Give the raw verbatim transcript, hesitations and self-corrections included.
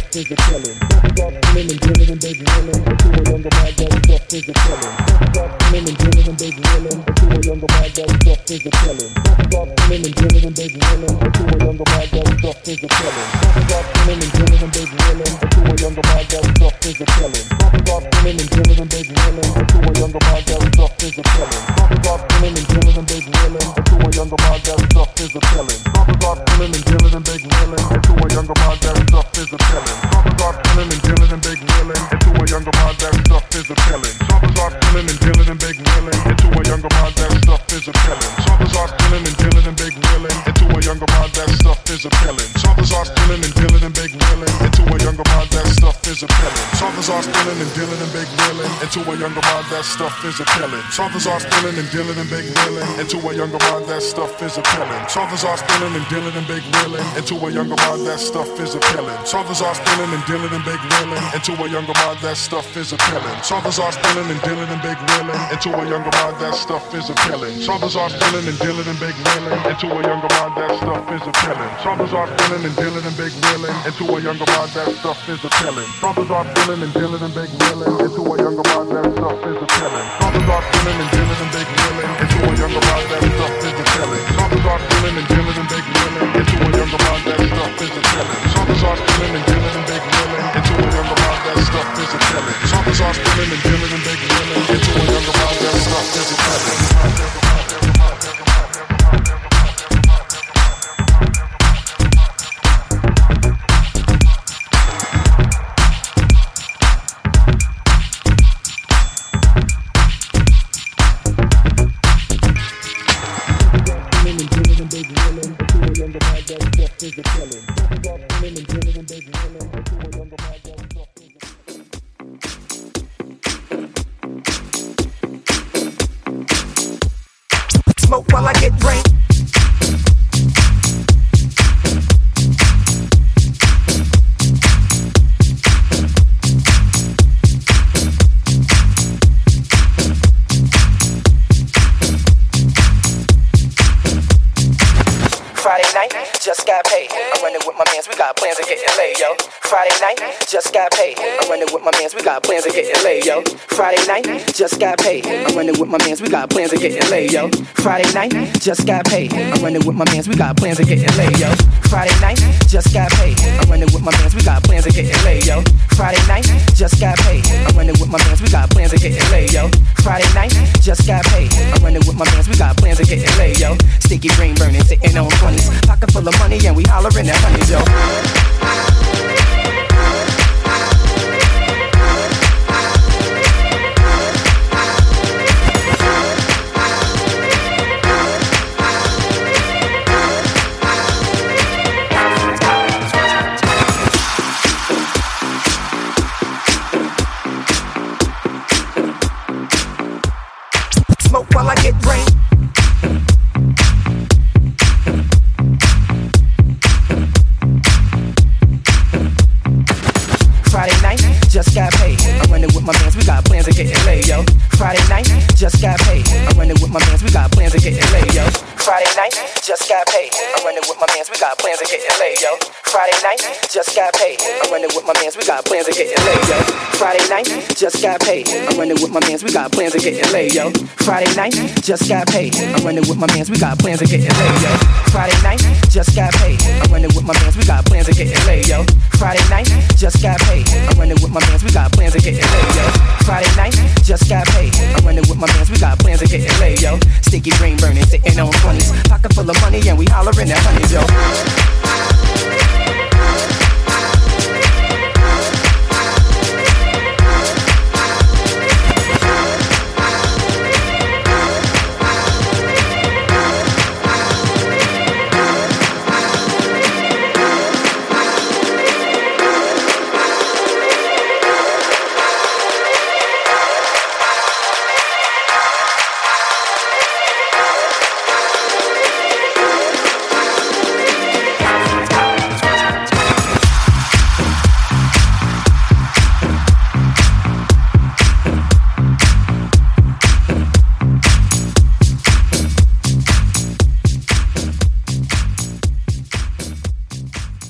stuff is a killing. Brothers are feeling and dealing and big willing, but to a younger mind that stuff is a killing. Brothers are feeling and dealing and big willing, but to a younger mind that stuff is a killing. Brothers are feeling and dealing and big willing, but to a younger mind that stuff is a killing. Brothers are feeling and dealing and big willing, but to a younger mind that stuff is a killing. Brothers are feeling and dealing and big willing, but to a younger mind that stuff is a killing. Brothers are feeling and dealing and big willing, but to a younger mind that stuff is a killing. Brothers are feeling and dealing and big willing, but to a younger mind that stuff is a killing. Brothers are feeling and dealing and big willing, but to a younger mind that stuff is a killing. Brothers are feeling and dealing and big willing, but to a younger mind that stuff is a killing. Brothers are feeling and dealing and big willing, but to a younger mind that stuff is a killing. Brothers are feeling and dealing and big willing, but to a younger mind that stuff is a killing. Brothers are feeling and dealing and big willing, and to a younger mind that stuff is a killing. Brothers are feeling and dealing and big willing, and to a younger mind that stuff is a killing. Brothers are feeling and dealing and big willing, and to a younger mind that stuff is a killing. Brothers are feeling and dealing and big willing, and to a younger mind that stuff is a killing. Brothers are feeling and dealing and big willing, and to a younger mind that stuff is a killing. Brothers are feeling and dealing and big willing, and to a younger mind that stuff is a killing. Brothers are feeling and dealing and big willing, and to a younger mind that stuff is a killing. Brothers are feeling and dealing and big willing, and to a younger mind that stuff is a killing. Brothers are feeling and dealing and big willing, and to a younger mind that stuff is a killing. Brothers are feeling and dealing and big willing, and to a younger mind that stuff is a killing. Brothers are feeling and dealing and big willing, and to a younger mind that stuff is a killing. Brothers are feeling and dealing and big willing, and to a younger mind that stuff is a killing. Smoke while I get brain. Friday night, just got paid. I'm running with my mans, we got plans to get laid, yo. Friday night, just got paid. I'm running with my mans, we got plans to get laid, yo. Friday night, just got paid. I'm running with my mans, we got plans to get laid, yo. Friday night, just got paid. I'm running with my mans, we got plans to get laid, yo. Friday night, just got paid. I'm running with my mans, we got plans to get laid, yo. Friday night, just got paid. I'm running with my mans, we got plans to get laid, yo. Friday night, just got paid. I'm running with my mans, we got plans to get laid, yo. Sticky green burning, sitting on twenties. Pocket full of money and we hollering at honeys, yo. Smoke while I get rain. Friday night, just got paid. I'm running with my mans, we got plans to get laid, yo. Friday night, just got paid. I'm running with my mans, we got plans to get laid, yo. Friday night, just got paid. I'm running with my mans, we got plans to get laid, yo. Friday night, just got paid. I'm running with my mans, we got plans to get laid, yo. Friday night, just got paid. I'm running with my mans, we got plans to get laid, yo. Friday night, just got paid. I'm running with my mans, we got plans to get laid, yo. Friday night, just got paid. I'm running with my mans, we got plans to get laid, yo. Friday night, just got paid. I'm running with my mans, we got plans to get laid, yo. Friday night, just got paid. I'm running with my mans, we got plans to get laid, yo. Sticky green burning, sitting on twenties. Pocket full of money and we hollering at honeys, yo.